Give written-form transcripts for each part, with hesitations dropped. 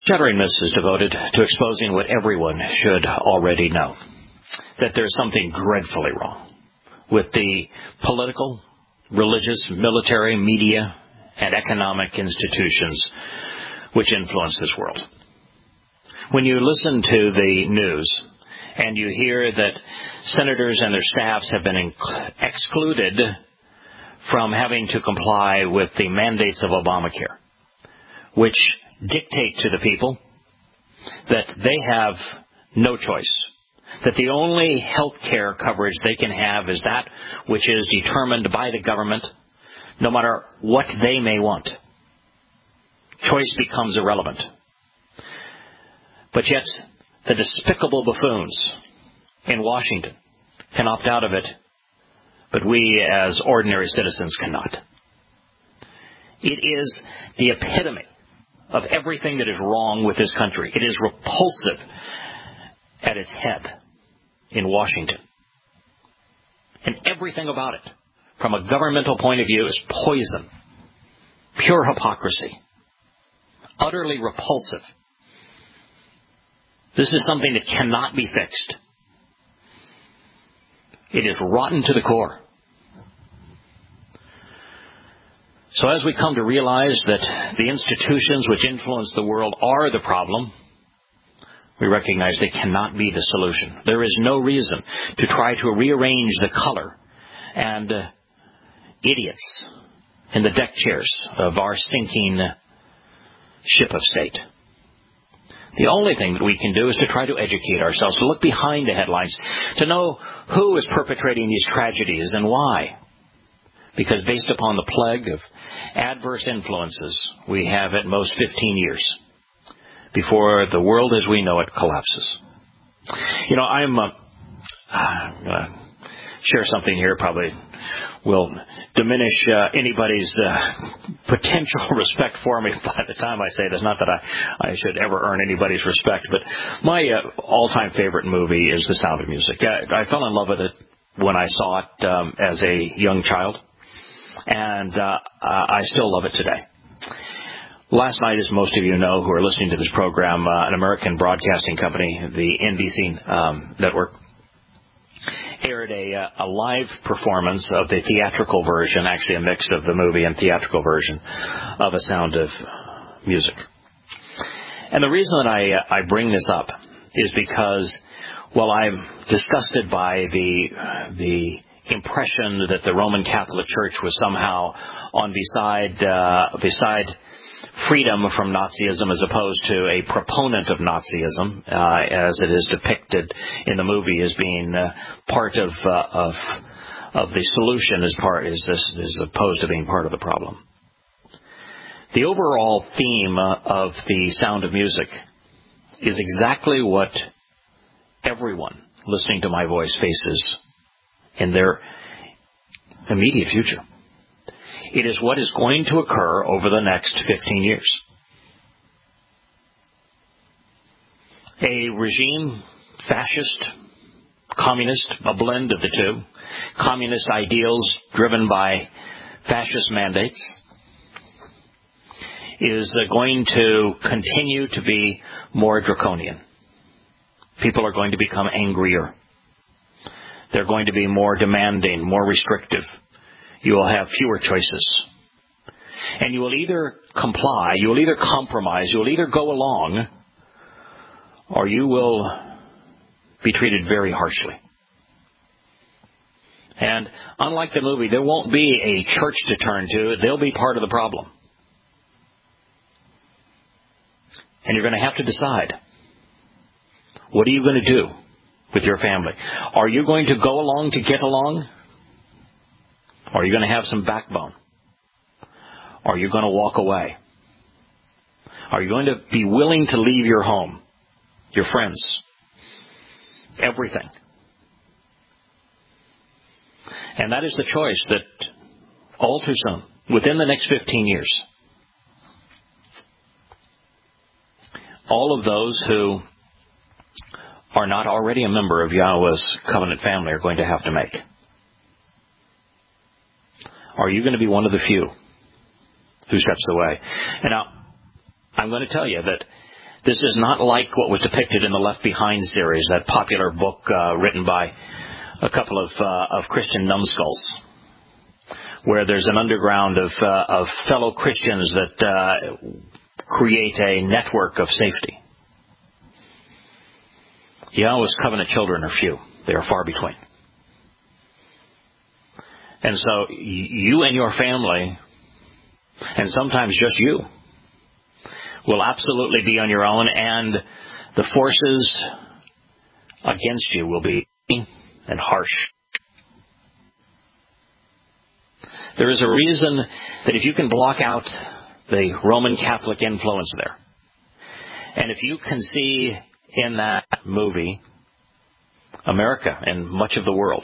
Shattering Myths is devoted to exposing what everyone should already know, that there's something dreadfully wrong with the political, religious, military, media, and economic institutions which influence this world. When you listen to the news and you hear that senators and their staffs have been excluded from having to comply with the mandates of Obamacare, which dictate to the people that they have no choice, that the only health care coverage they can have is that which is determined by the government, no matter what they may want. Choice becomes irrelevant. But yet, the despicable buffoons in Washington can opt out of it, but we as ordinary citizens cannot. It is the epitome of everything that is wrong with this country. It is repulsive at its head in Washington. And everything about it, from a governmental point of view, is poison, pure hypocrisy, utterly repulsive. This is something that cannot be fixed. It is rotten to the core. So as we come to realize that the institutions which influence the world are the problem, we recognize they cannot be the solution. There is no reason to try to rearrange the color and idiots in the deck chairs of our sinking ship of state. The only thing that we can do is to try to educate ourselves, to look behind the headlines, to know who is perpetrating these tragedies and why. Because based upon the plague of adverse influences, we have at most 15 years before the world as we know it collapses. You know, I'm going to share something here, probably will diminish anybody's potential respect for me by the time I say this. Not that I should ever earn anybody's respect, but my all-time favorite movie is The Sound of Music. I fell in love with it when I saw it as a young child, and I still love it today. Last night, as most of you know who are listening to this program, an American broadcasting company, the NBC network, aired a live performance of the theatrical version, actually a mix of the movie and theatrical version of A Sound of Music. And the reason that I bring this up is because, well, I'm disgusted by the impression that the Roman Catholic Church was somehow on beside freedom from Nazism as opposed to a proponent of Nazism, as it is depicted in the movie as being part of the solution as opposed to being part of the problem. The overall theme of The Sound of Music is exactly what everyone listening to my voice faces in their immediate future. It is what is going to occur over the next 15 years. A regime, fascist, communist, a blend of the two, communist ideals driven by fascist mandates, is going to continue to be more draconian. People are going to become angrier. They're going to be more demanding, more restrictive. You will have fewer choices. And you will either comply, you will either compromise, you will either go along, or you will be treated very harshly. And unlike the movie, there won't be a church to turn to. They'll be part of the problem. And you're going to have to decide, what are you going to do with your family? Are you going to go along to get along? Are you going to have some backbone? Are you going to walk away? Are you going to be willing to leave your home, your friends, everything? And that is the choice that all too soon, within the next 15 years, all of those who are not already a member of Yahweh's covenant family are going to have to make. Are you going to be one of the few who steps away? And now, I'm going to tell you that This is not like what was depicted in the Left Behind series, that popular book written by a couple of Christian numbskulls, where there's an underground of fellow Christians that create a network of safety. Yahweh's covenant children are few. They are far between. And so you and your family, and sometimes just you, will absolutely be on your own, and the forces against you will be and harsh. There is a reason that if you can block out the Roman Catholic influence there, and if you can see in that movie America and much of the world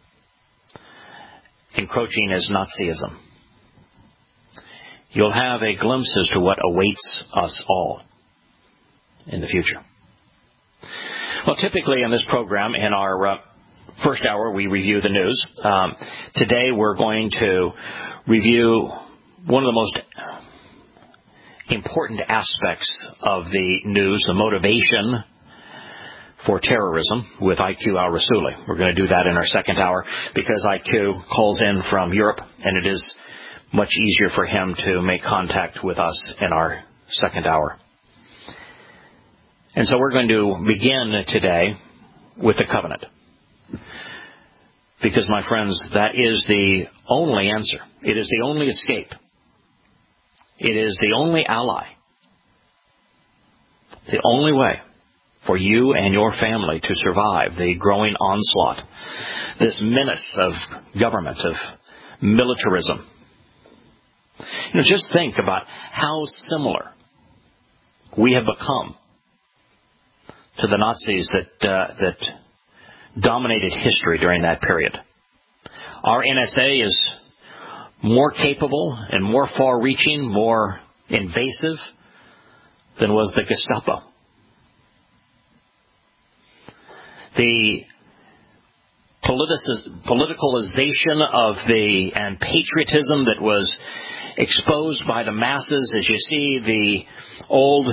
encroaching as Nazism, you'll have a glimpse as to what awaits us all in the future. Well, typically in this program, in our first hour, we review the news. Today we're going to review one of the most important aspects of the news, the motivation for terrorism, with IQ al-Rassouli. We're going to do that in our second hour because IQ calls in from Europe, and it is much easier for him to make contact with us in our second hour. And so we're going to begin today with the covenant. Because, my friends, that is the only answer. It is the only escape. It is the only ally. The only way for you and your family to survive the growing onslaught, this menace of government, of militarism. Just think about how similar we have become to the Nazis that dominated history during that period. Our NSA is more capable and more far-reaching, more invasive than was the Gestapo. The politicalization and patriotism that was exposed by the masses, as you see the old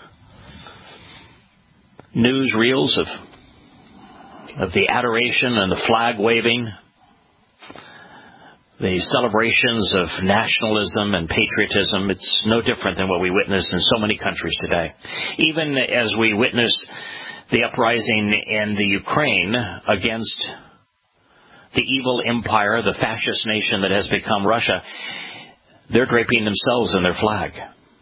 news reels of the adoration and the flag waving, the celebrations of nationalism and patriotism, it's no different than what we witness in so many countries today. Even as we witness the uprising in the Ukraine against the evil empire, the fascist nation that has become Russia, they're draping themselves in their flag.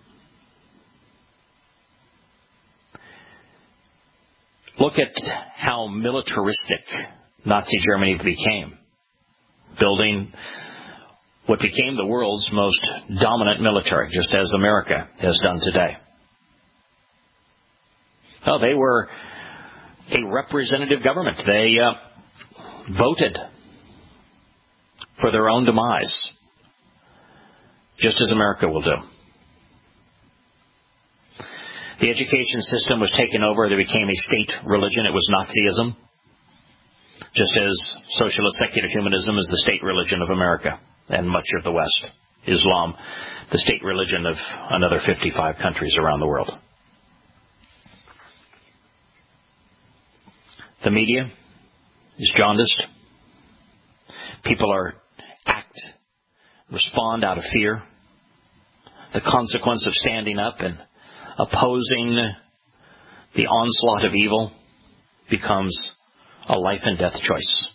Look at how militaristic Nazi Germany became, building what became the world's most dominant military, just as America has done today. Oh, they were a representative government. They voted for their own demise, just as America will do. The education system was taken over. There became a state religion. It was Nazism, just as socialist secular humanism is the state religion of America and much of the West. Islam, the state religion of another 55 countries around the world. The media is jaundiced. People respond out of fear. The consequence of standing up and opposing the onslaught of evil becomes a life and death choice.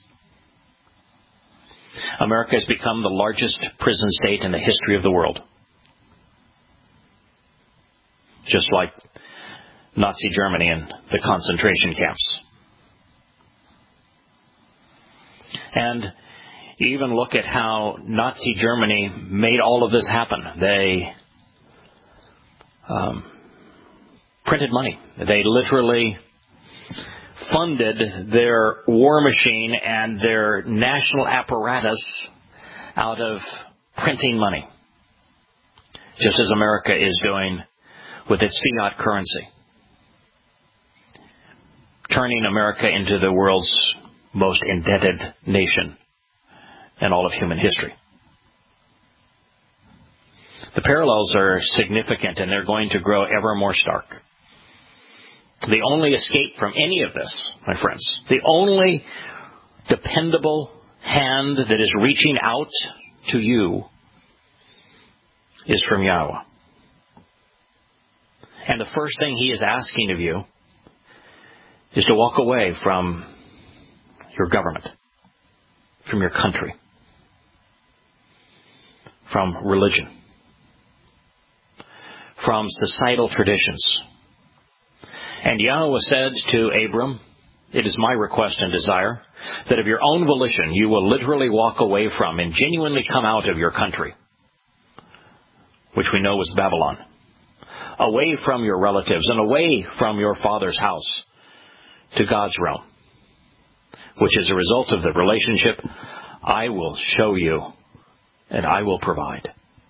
America has become the largest prison state in the history of the world. Just like Nazi Germany and the concentration camps. And you even look at how Nazi Germany made all of this happen. They printed money. They literally funded their war machine and their national apparatus out of printing money, just as America is doing with its fiat currency, turning America into the world's most indebted nation in all of human history. The parallels are significant, and they're going to grow ever more stark. The only escape from any of this, my friends, the only dependable hand that is reaching out to you is from Yahweh. And the first thing He is asking of you is to walk away from your government, from your country, from religion, from societal traditions. And Yahweh said to Abram, "It is my request and desire that of your own volition you will literally walk away from and genuinely come out of your country," which we know was Babylon, away from your relatives and away from your father's house to God's realm, which is a result of the relationship I will show you and I will provide.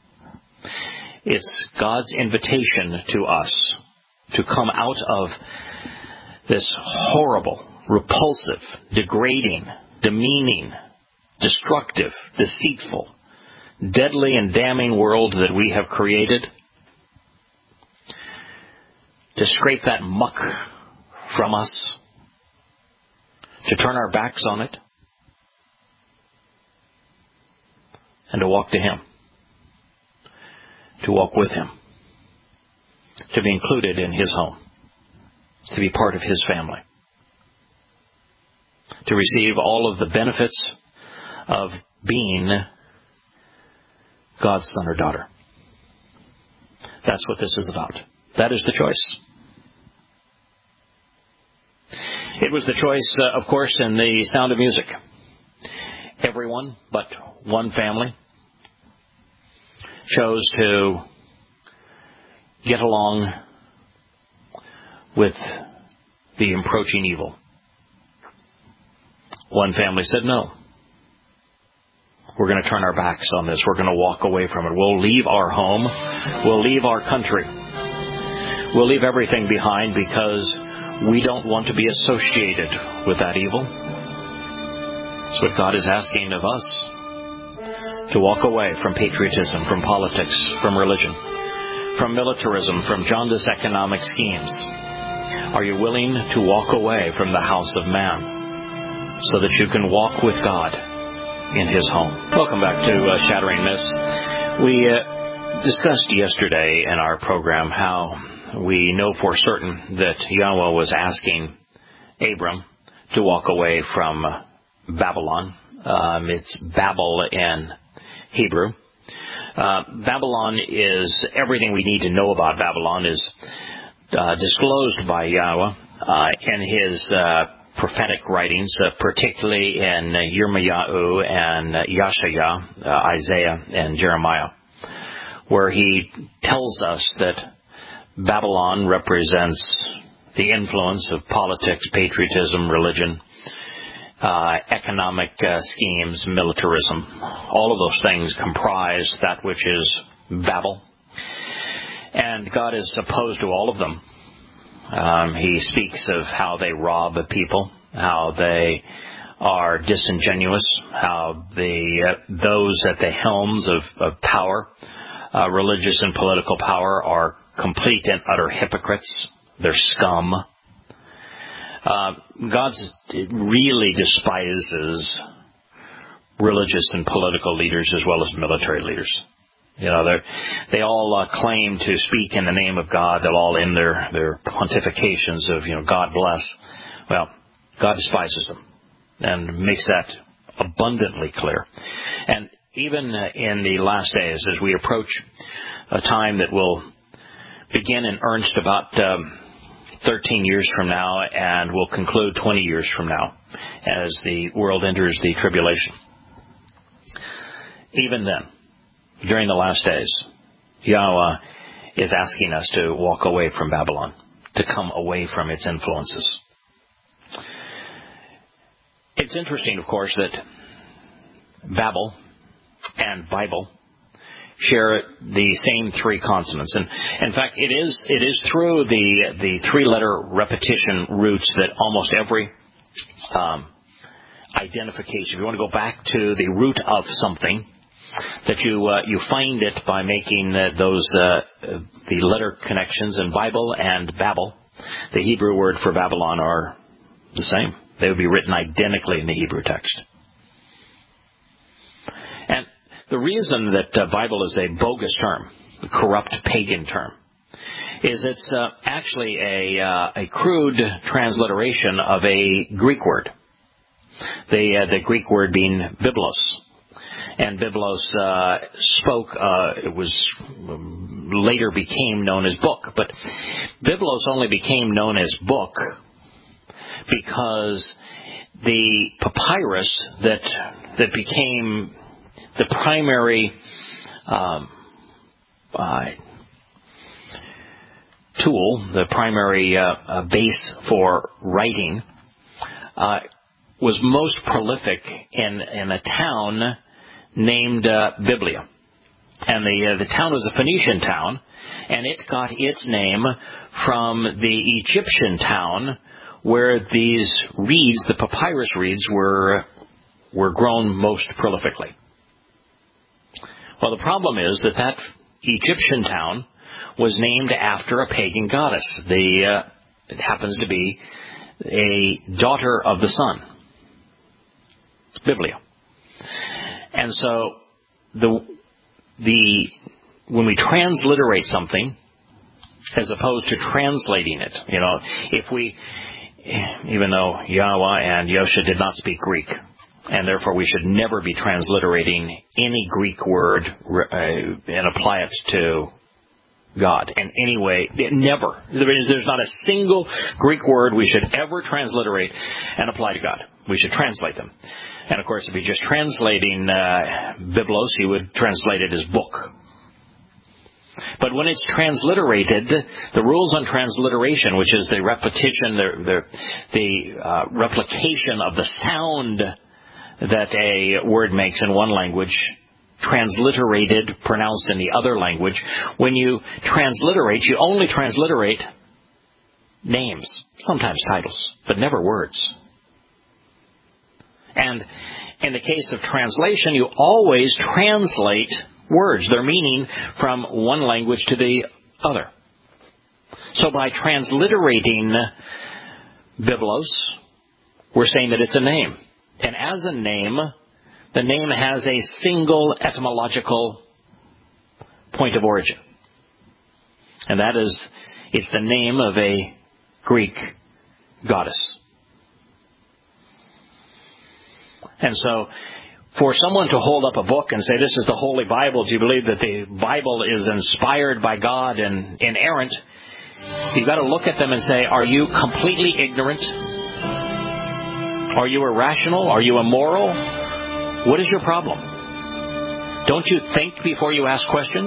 It's God's invitation to us to come out of this horrible, repulsive, degrading, demeaning, destructive, deceitful, deadly and damning world that we have created, to scrape that muck from us, to turn our backs on it, and to walk to Him, to walk with Him, to be included in His home, to be part of His family, to receive all of the benefits of being God's son or daughter. That's what this is about. That is the choice. It was the choice, of course, in The Sound of Music. Everyone but one family chose to get along with the approaching evil. One family said, "No, we're going to turn our backs on this. We're going to walk away from it. We'll leave our home. We'll leave our country. We'll leave everything behind because we don't want to be associated with that evil." That's what God is asking of us. To walk away from patriotism, from politics, from religion, from militarism, from jaundiced economic schemes. Are you willing to walk away from the house of man so that you can walk with God in His home? Welcome back to Shattering Myths. We discussed yesterday in our program how we know for certain that Yahweh was asking Abram to walk away from Babylon. It's Babel in Hebrew. Babylon is everything we need to know about Babylon is disclosed by Yahweh in His prophetic writings, particularly in Yirmiyahu and Yashaya, Isaiah and Jeremiah, where he tells us that Babylon represents the influence of politics, patriotism, religion, economic schemes, militarism. All of those things comprise that which is Babel. And God is opposed to all of them. He speaks of how they rob people, how they are disingenuous, how those at the helms of power, religious and political power, are complete and utter hypocrites. They're scum. God really despises religious and political leaders as well as military leaders. You know, they all claim to speak in the name of God. They'll all end their pontifications of, God bless. Well, God despises them and makes that abundantly clear. And even in the last days, as we approach a time that will begin in earnest about 13 years from now and will conclude 20 years from now as the world enters the tribulation. Even then, during the last days, Yahweh is asking us to walk away from Babylon, to come away from its influences. It's interesting, of course, that Babel and Bible share the same three consonants. And in fact, it is through the three-letter repetition roots that almost every identification, if you want to go back to the root of something, that you find it by making the letter connections in Bible and Babel. The Hebrew word for Babylon are the same. They would be written identically in the Hebrew text. And the reason that Bible is a bogus term, a corrupt pagan term, is it's actually a crude transliteration of a Greek word. The Greek word being biblos. And biblos it was later became known as book. But biblos only became known as book because the papyrus that became the primary tool, the primary base for writing, was most prolific in a town named Biblia. And the town was a Phoenician town, and it got its name from the Egyptian town where these reeds, the papyrus reeds, were grown most prolifically. Well, the problem is that Egyptian town was named after a pagan goddess. It happens to be a daughter of the sun, Biblia. And so when we transliterate something, as opposed to translating it, even though Yahweh and Yosha did not speak Greek, and therefore we should never be transliterating any Greek word and apply it to God in any way. Never. There's not a single Greek word we should ever transliterate and apply to God. We should translate them. And of course, if you're just translating biblos, you would translate it as book. But when it's transliterated, the rules on transliteration, which is the repetition, the replication of the sound that a word makes in one language, transliterated, pronounced in the other language. When you transliterate, you only transliterate names, sometimes titles, but never words. And in the case of translation, you always translate words, their meaning, from one language to the other. So by transliterating biblos, we're saying that it's a name. And as a name, the name has a single etymological point of origin. And that is, it's the name of a Greek goddess. And so, for someone to hold up a book and say, this is the Holy Bible, do you believe that the Bible is inspired by God and inerrant? You've got to look at them and say, are you completely ignorant? Are you irrational? Are you immoral? What is your problem? Don't you think before you ask questions?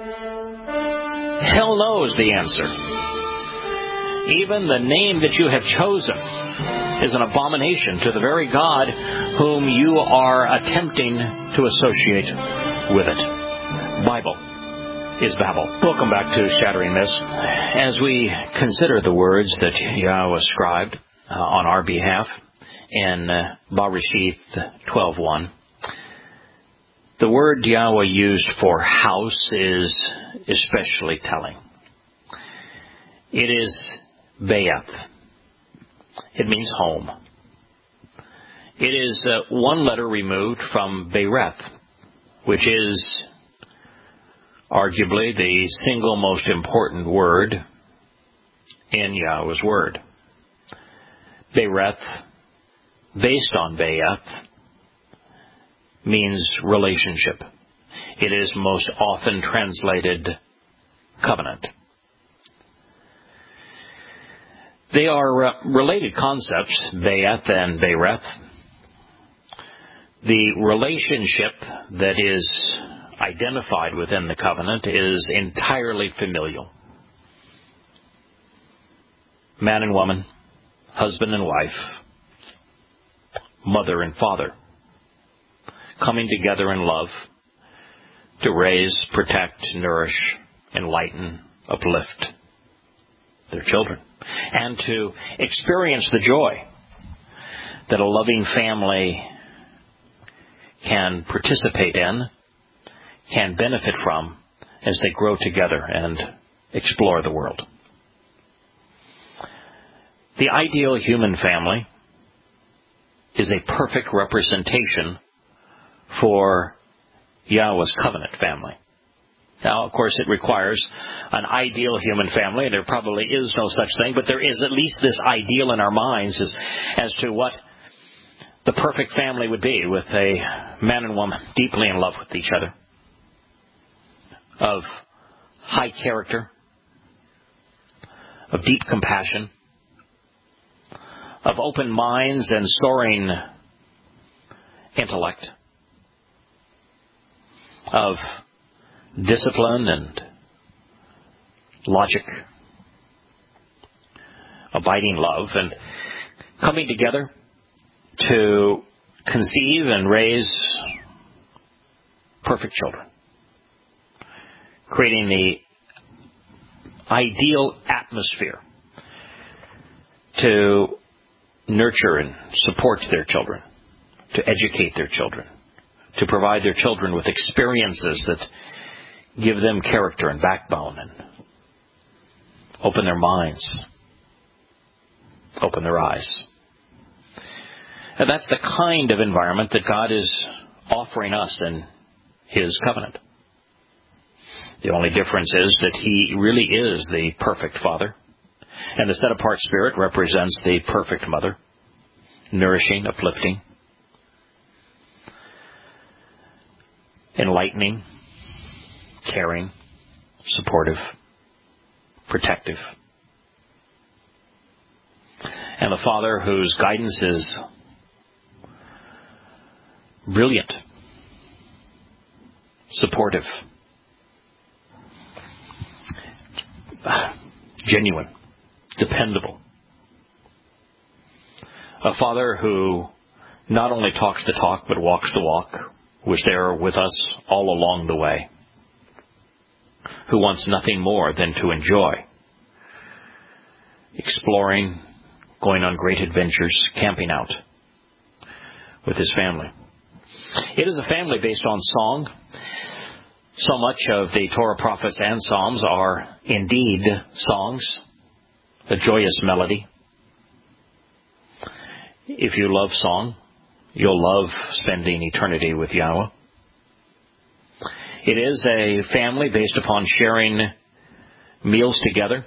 Hell no is the answer. Even the name that you have chosen is an abomination to the very God whom you are attempting to associate with it. Bible is Babel. Welcome back to Shattering Myths. As we consider the words that Yahweh ascribed on our behalf in Bereshith 12:1, the word Yahweh used for house is especially telling. It is Be'eth. It means home. It is one letter removed from Bereth, which is arguably the single most important word in Yahweh's Word. Bereth, based on Be'eth, means relationship. It is most often translated covenant. They are related concepts, Be'eth and Bereth. The relationship that is identified within the covenant is entirely familial. Man and woman, husband and wife, mother and father, coming together in love to raise, protect, nourish, enlighten, uplift their children, and to experience the joy that a loving family can participate in, can benefit from as they grow together and explore the world. The ideal human family is a perfect representation for Yahweh's covenant family. Now, of course, it requires an ideal human family. There probably is no such thing, but there is at least this ideal in our minds as to what the perfect family would be, with a man and woman deeply in love with each other, of high character, of deep compassion, of open minds and soaring intellect, of discipline and logic, abiding love, and coming together to conceive and raise perfect children, creating the ideal atmosphere to nurture and support their children, to educate their children, to provide their children with experiences that give them character and backbone and open their minds, open their eyes. And that's the kind of environment that God is offering us in His covenant. The only difference is that He really is the perfect Father, and the set-apart Spirit represents the perfect Mother, nourishing, uplifting, enlightening, caring, supportive, protective. And the Father whose guidance is brilliant, supportive, genuine, dependable. A Father who not only talks the talk but walks the walk, who is there with us all along the way, who wants nothing more than to enjoy exploring, going on great adventures, camping out with His family. It is a family based on song. So much of the Torah, prophets, and Psalms are indeed songs, a joyous melody. If you love song, you'll love spending eternity with Yahweh. It is a family based upon sharing meals together,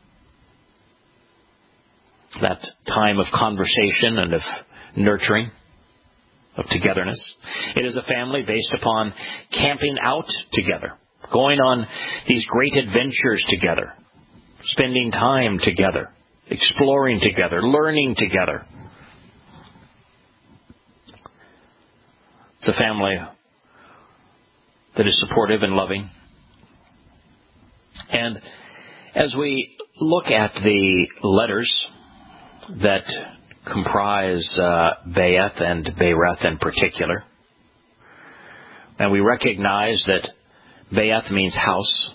that time of conversation and of nurturing, of togetherness. It is a family based upon camping out together, going on these great adventures together, spending time together, exploring together, learning together. It's a family that is supportive and loving. And as we look at the letters that comprise Be'eth and Bereth in particular, and we recognize that Be'eth means house,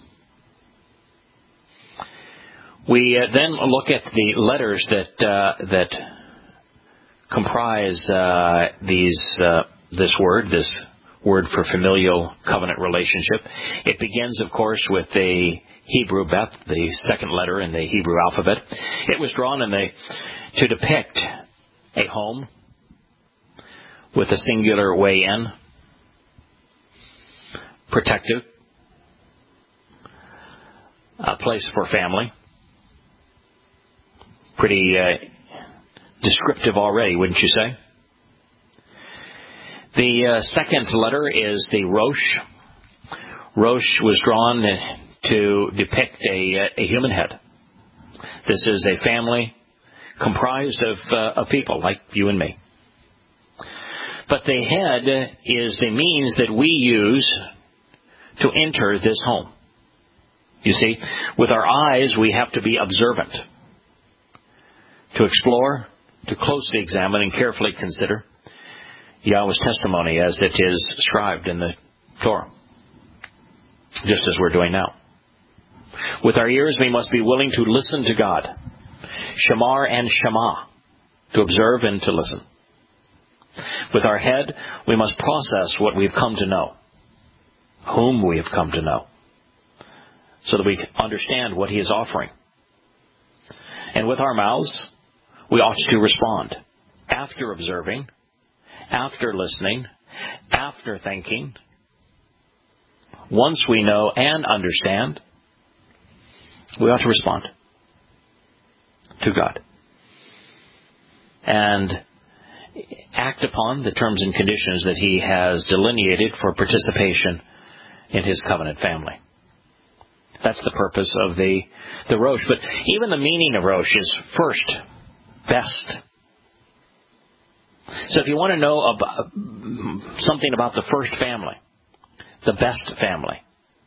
we then look at the letters that comprise this word for familial covenant relationship. It begins, of course, with the Hebrew Beth, the second letter in the Hebrew alphabet. It was drawn to depict a home with a singular way in, protective, a place for family. Pretty descriptive already, wouldn't you say? The second letter is the Rosh. Rosh was drawn to depict a human head. This is a family comprised of people like you and me. But the head is the means that we use to enter this home. You see, with our eyes we have to be observant, to explore, to closely examine and carefully consider Yahweh's testimony as it is scribed in the Torah, just as we're doing now. With our ears, we must be willing to listen to God, shamar and shema, to observe and to listen. With our head, we must process what we've come to know, whom we have come to know, so that we understand what He is offering. And with our mouths, we ought to respond. After observing, after listening, after thinking, once we know and understand, we ought to respond to God and act upon the terms and conditions that He has delineated for participation in His covenant family. That's the purpose of the Rosh. But even the meaning of Rosh is first, best. So if you want to know about something about the first family, the best family,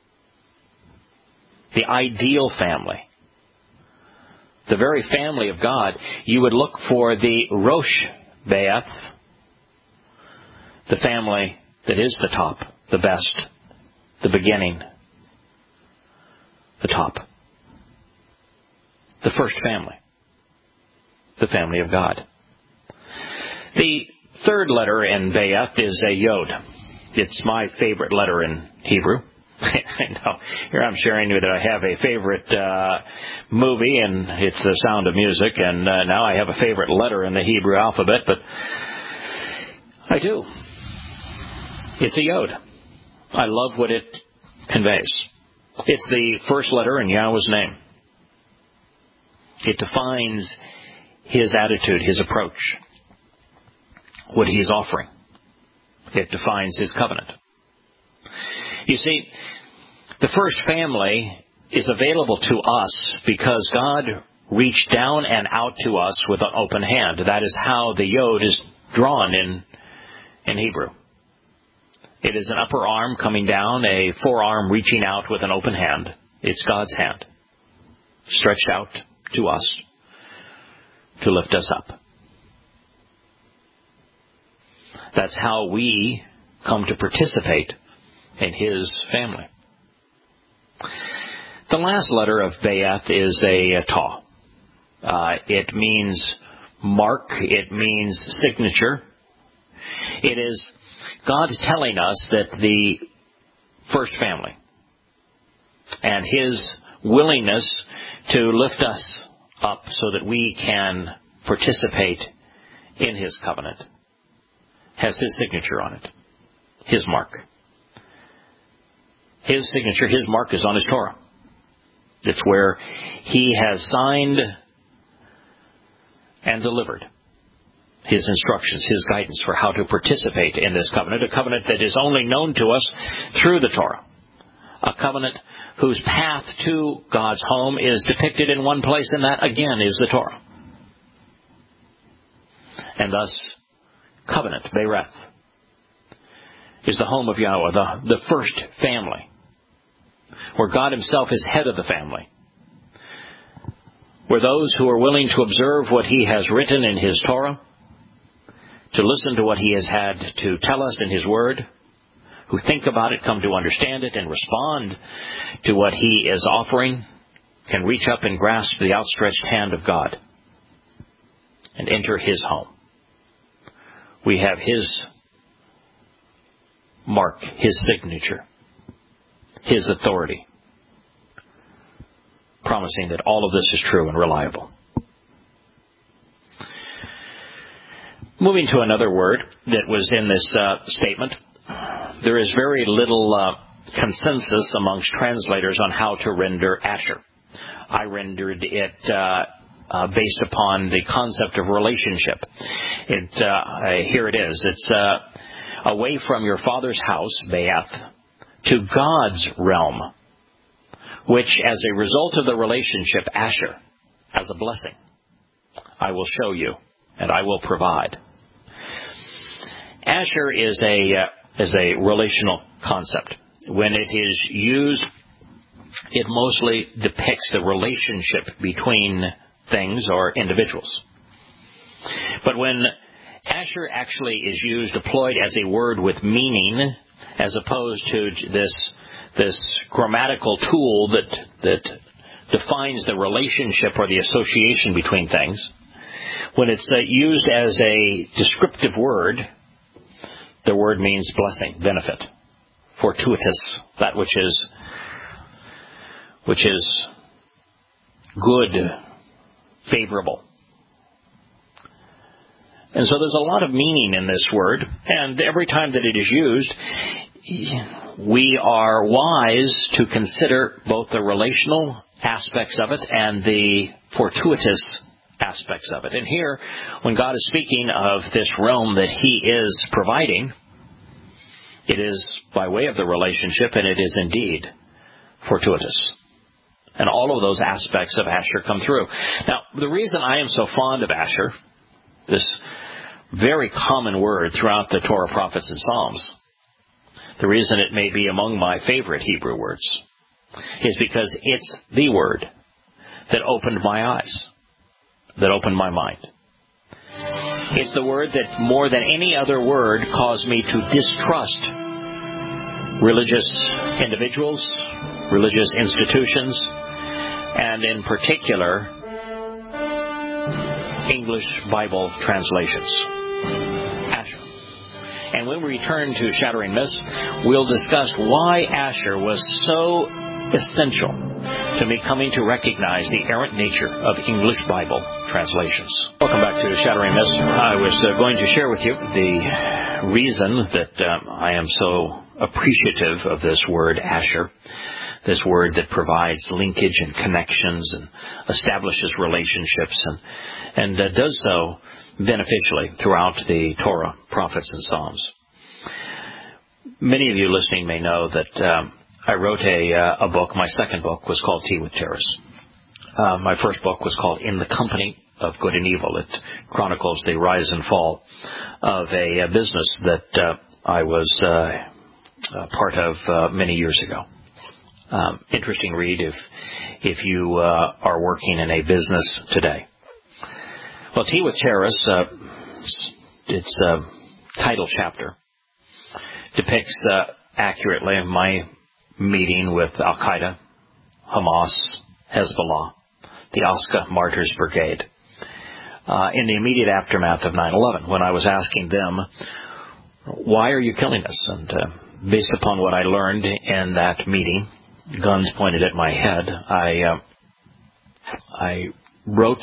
the ideal family, the very family of God, you would look for the Rosh Be'eth, the family that is the top, the best, the beginning, the top. The first family, the family of God. The third letter in Be'eth is a Yod. It's my favorite letter in Hebrew. I know. Here I'm sharing with you that I have a favorite movie, and it's The Sound of Music, and now I have a favorite letter in the Hebrew alphabet, but I do. It's a Yod. I love what it conveys. It's the first letter in Yahweh's name. It defines His attitude, His approach, what He's offering. It defines His covenant. You see, the first family is available to us because God reached down and out to us with an open hand. That is how the Yod is drawn in Hebrew. It is an upper arm coming down, a forearm reaching out with an open hand. It's God's hand, stretched out to us to lift us up. That's how we come to participate in His family. The last letter of Be'eth is a Taw. It means mark. It means signature. It is God telling us that the first family and His willingness to lift us up so that we can participate in His covenant has His signature on it, His mark. His signature, His mark is on His Torah. It's where He has signed and delivered His instructions, His guidance for how to participate in this covenant, a covenant that is only known to us through the Torah, a covenant whose path to God's home is depicted in one place, and that again is the Torah. And thus, covenant, Be'ereth, is the home of Yahweh, the first family, where God Himself is head of the family, where those who are willing to observe what He has written in His Torah, to listen to what He has had to tell us in His Word, who think about it, come to understand it, and respond to what He is offering, can reach up and grasp the outstretched hand of God and enter His home. We have His mark, His signature, His authority, promising that all of this is true and reliable. Moving to another word that was in this statement, there is very little consensus amongst translators on how to render Asher. I rendered it based upon the concept of relationship. Here it is. It's away from your father's house, Be'eth, to God's realm, which as a result of the relationship, Asher, as a blessing, I will show you and I will provide. Asher is a relational concept. When it is used, it mostly depicts the relationship between things or individuals. But when Asher actually is used, deployed as a word with meaning, as opposed to this grammatical tool that defines the relationship or the association between things, when it's used as a descriptive word, the word means blessing, benefit, fortuitous, that which is good, favorable, And so there's a lot of meaning in this word, and every time that it is used, we are wise to consider both the relational aspects of it and the fortuitous aspects of it. And here, when God is speaking of this realm that He is providing, it is by way of the relationship, and it is indeed fortuitous. And all of those aspects of Asher come through. Now, the reason I am so fond of Asher, this very common word throughout the Torah, prophets, and Psalms, the reason it may be among my favorite Hebrew words, is because it's the word that opened my eyes, that opened my mind. It's the word that more than any other word caused me to distrust religious individuals, religious institutions, and in particular, English Bible translations. Asher. And when we return to Shattering Myths, we'll discuss why Asher was so essential to me coming to recognize the errant nature of English Bible translations. Welcome back to Shattering Myths. I was going to share with you the reason that I am so appreciative of this word Asher, this word that provides linkage and connections and establishes relationships and does so beneficially throughout the Torah, prophets, and Psalms. Many of you listening may know that I wrote a book. My second book was called Tea with Terrace. My first book was called In the Company of Good and Evil. It chronicles the rise and fall of a business that I was part of many years ago. Interesting read if you are working in a business today. Well, Tea with Terrace, its title chapter, depicts accurately my meeting with Al-Qaeda, Hamas, Hezbollah, the Aqsa Martyrs Brigade, in the immediate aftermath of 9/11, when I was asking them, why are you killing us? And based upon what I learned in that meeting, guns pointed at my head, I wrote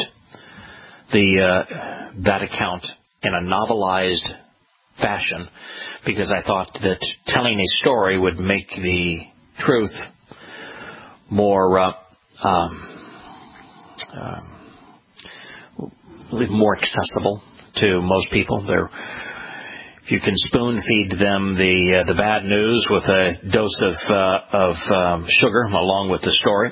that account in a novelized fashion because I thought that telling a story would make the truth more accessible to most people. If you can spoon feed them the bad news with a dose of sugar along with the story,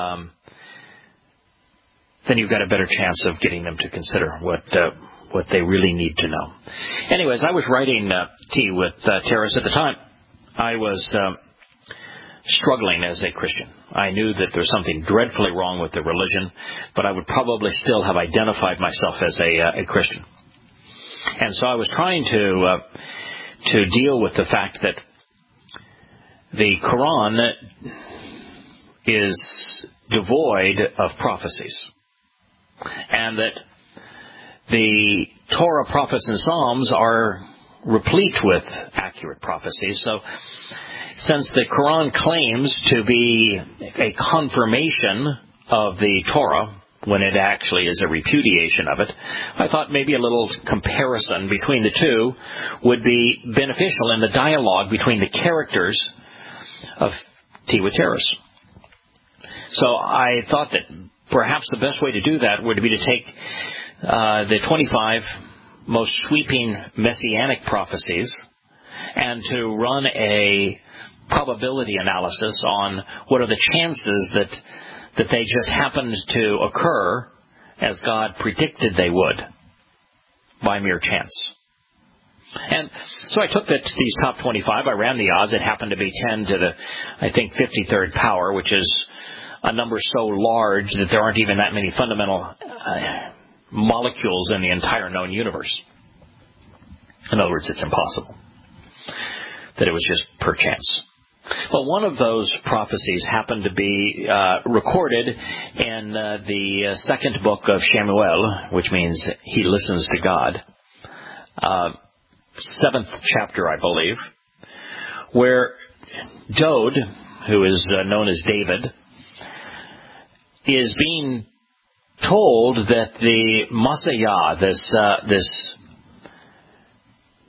then you've got a better chance of getting them to consider what they really need to know. Anyways, I was writing Tea with Terrace at the time. I was struggling as a Christian. I knew that there was something dreadfully wrong with the religion, but I would probably still have identified myself as a Christian. And so I was trying to deal with the fact that the Quran is devoid of prophecies, and that the Torah, prophets, and Psalms are replete with accurate prophecies. So since the Quran claims to be a confirmation of the Torah, when it actually is a repudiation of it, I thought maybe a little comparison between the two would be beneficial in the dialogue between the characters of Tea with Terrace. So I thought that perhaps the best way to do that would be to take the 25 most sweeping messianic prophecies and to run a probability analysis on what are the chances that they just happened to occur as God predicted they would by mere chance. And so I took these top 25, I ran the odds. It happened to be 10 to the, I think, 53rd power, which is a number so large that there aren't even that many fundamental molecules in the entire known universe. In other words, it's impossible. That it was just per chance. Well, one of those prophecies happened to be recorded in the second book of Shemuel, which means he listens to God. 7th chapter, I believe, where Dod, who is known as David, is being told that the Messiah, this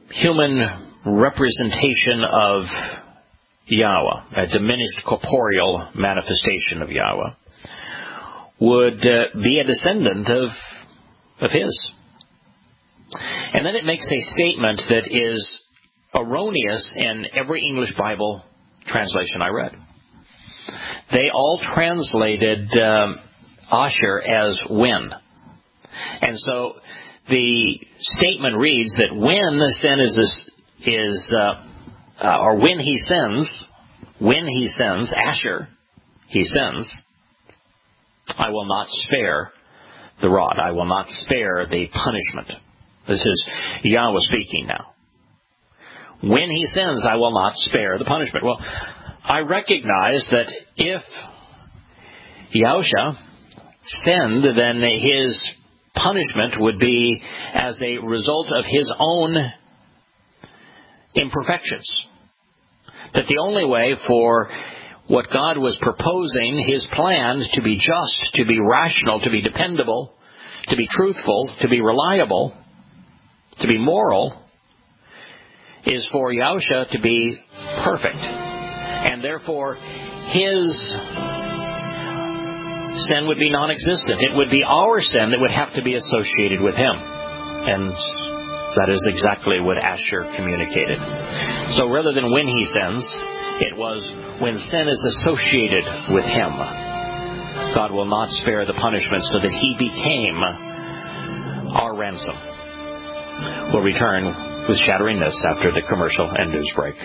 human representation of Yahweh, a diminished corporeal manifestation of Yahweh, would be a descendant of his. And then it makes a statement that is erroneous in every English Bible translation I read. They all translated Asher as when. And so the statement reads that when the sin or when he sins, Asher, he sins, I will not spare the rod. I will not spare the punishment. This is Yahweh speaking now. When he sins, I will not spare the punishment. Well, I recognize that if Yahusha sinned, then his punishment would be as a result of his own imperfections. That the only way for what God was proposing, his plans to be just, to be rational, to be dependable, to be truthful, to be reliable, to be moral, is for Yahusha to be perfect. And therefore, his sin would be non-existent. It would be our sin that would have to be associated with him. And that is exactly what Asher communicated. So rather than when he sins, it was when sin is associated with him. God will not spare the punishment so that he became our ransom. We'll return with Shattering This after the commercial and news break.